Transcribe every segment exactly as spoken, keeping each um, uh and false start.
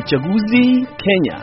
Uchaguzi Kenya.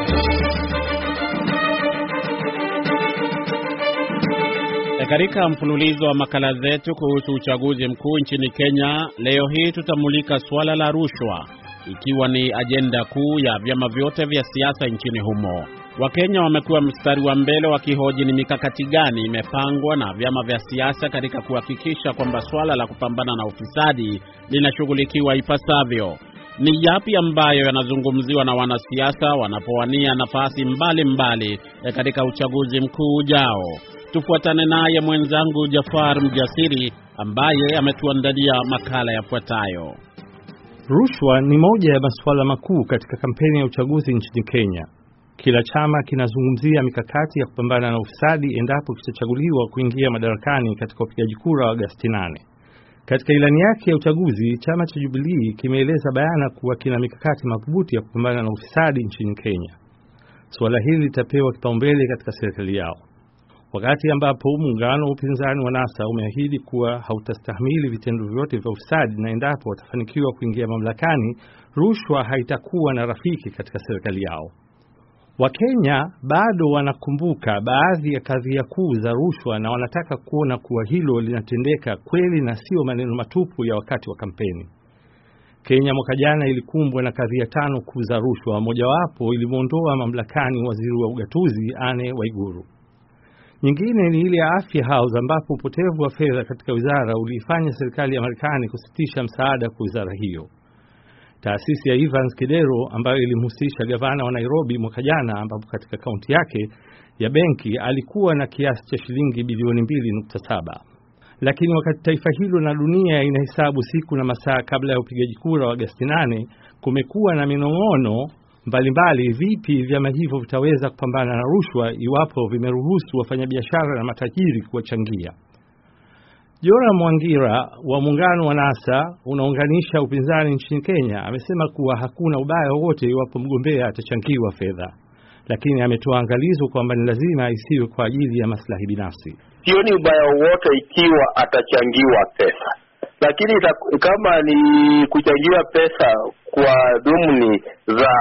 Katika mfululizo wa makala zetu kuhusu uchaguzi mkuu nchini Kenya, leo hii tutamulika swala la rushwa, ikiwa ni ajenda kuu ya vyama vyote vya siasa nchini humo. Wakenya wamekuwa mstari wa mbele wakihoji ni mikakati gani imepangwa na vyama vya siasa katika kuhakikisha kwamba swala la kupambana na ufisadi linashughulikiwa ipasavyo. Ni yapi ambayo yanazungumziwa na wanasiasa wanapowania nafasi mbalimbali mbali katika uchaguzi mkuu ujao? Tufuatane naye mwenzangu Jafar Mjasiri ambaye ametuandalia makala yafuatayo. Rushwa ni moja ya masuala makuu katika kampeni ya uchaguzi nchini Kenya. Kila chama kinazungumzia mikakati ya kupambana na ufisadi endapo kitachaguliwa kuingia madarakani katika upigaji kura wa Agosti nane. Katika ilani yake ya uchaguzi, chama cha Jubilee kimeeleza bayana kuwa kina mikakati madhubuti ya kupambana na ufisadi nchini Kenya. Suala hili litapewa kipaumbele katika serikali yao. Wakati ambapo muungano wa upinzani wa NASA umeahidi kuwa hautastahimili vitendo vyote vya ufisadi na endapo watafanikiwa kuingia mamlakani, rushwa haitakuwa na rafiki katika serikali yao. Wakenya bado wanakumbuka baadhi ya kadhia kuu za rushwa na wanataka kuona kuwa hilo linatendeka kweli na sio maneno matupu ya wakati wa kampeni. Kenya mwaka jana ilikumbwa na kadhia tano kuu za rushwa. Mojawapo ilimuondoa mamlakani waziri wa ugatuzi Anne Waiguru. Nyingine ni ile ya Afya House ambapo upotevu wa fedha katika wizara ulifanya serikali ya Marekani kusitisha msaada kwa wizara hiyo. Taasisi ya Evans Kidero ambayo ilimhusisha gavana wa Nairobi mwaka jana, ambapo katika kaunti yake ya benki alikuwa na kiasi cha shilingi bilioni mbili nukta saba. Lakini wakati taifa hilo na dunia inahesabu siku na masaa kabla ya upigaji kura wa Agosti nane, kumekuwa na minong'ono mbalimbali vipi vyama hivyo vitaweza kupambana na rushwa iwapo vimeruhusu wafanyabiashara na matajiri kuwachangia. Jora Mwangira wa muungano wa NASA unaunganisha upinzani nchini Kenya amesema kuwa hakuna ubaya wowote iwapo mgombea atachangiwa fedha, lakini ametoa angalizo kwamba ni lazima isiwe kwa ajili ya maslahi binafsi. Sioni ubaya wowote ikiwa atachangiwa pesa, lakini kama ni kuchangiwa pesa kwa dhumuni za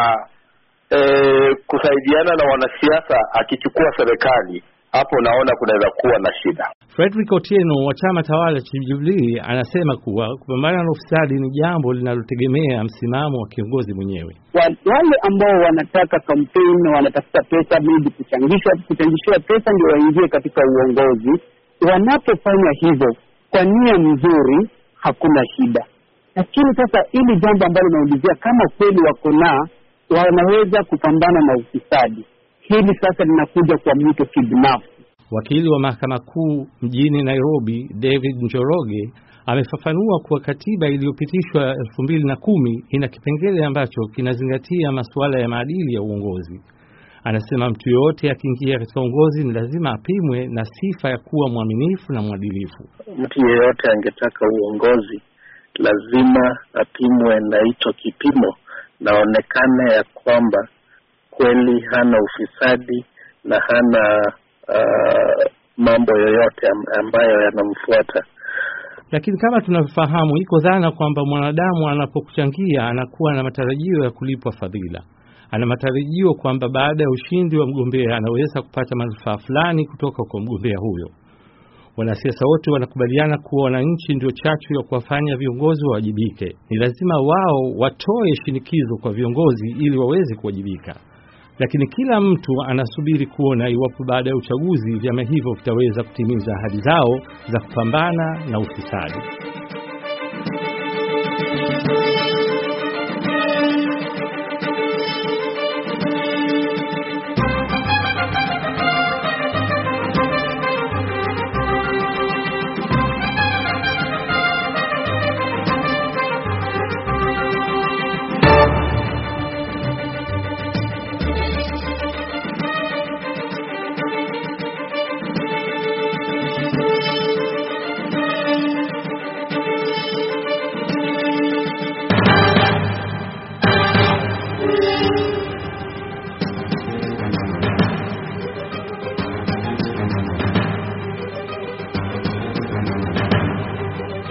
e, kusaidiana na wanasiasa akichukua serikali, hapo naona kunaweza kuwa na shida. Frederick Otieno wa chama tawala cha Jubilee anasema kuwa kupambana na ufisadi ni jambo linalotegemea msimamo wa kiongozi mwenyewe. Wale ambao wanataka kampeni na wanatafuta pesa bidi kuchangishwa kuchangishwa pesa ndio waingie katika uongozi, wanapofanya hivyo kwa nia nzuri hakuna shida. Lakini sasa ili jambo ambalo naulizia kama kweli wako na wanaweza kupambana na ufisadi, hili sasa linakuja kwa mtu kibinafsi. Wakili wa mahakama kuu mjini Nairobi David Njoroge amefafanua kuwa katiba iliyopitishwa elfu mbili na kumi ina kipengele ambacho kinazingatia masuala ya maadili ya uongozi. Anasema mtu yote akiingia katika uongozi ni lazima apimwe na sifa ya kuwa mwaminifu na mwadilifu. Mtu yeyote angetaka uongozi lazima apimwe na hicho kipimo, naonekana ya kwamba kweli hana ufisadi na hana uh, mambo yoyote ambayo yanamfuata. Lakini kama tunavyofahamu, iko dhana kwamba mwanadamu anapokuchangia anakuwa na matarajio ya kulipwa fadhila. Ana matarajio kwamba baada ya ushindi wa mgombea anaweza kupata manufaa fulani kutoka kwa mgombea huyo. Wanasiasa wote wanakubaliana kuwa wananchi ndio chachu ya kuwafanya viongozi wawajibike. Ni lazima wao watoe shinikizo kwa viongozi ili waweze kuwajibika. Lakini kila mtu anasubiri kuona iwapo baada ya uchaguzi vyama hivyo vitaweza kutimiza ahadi zao za kupambana na ufisadi.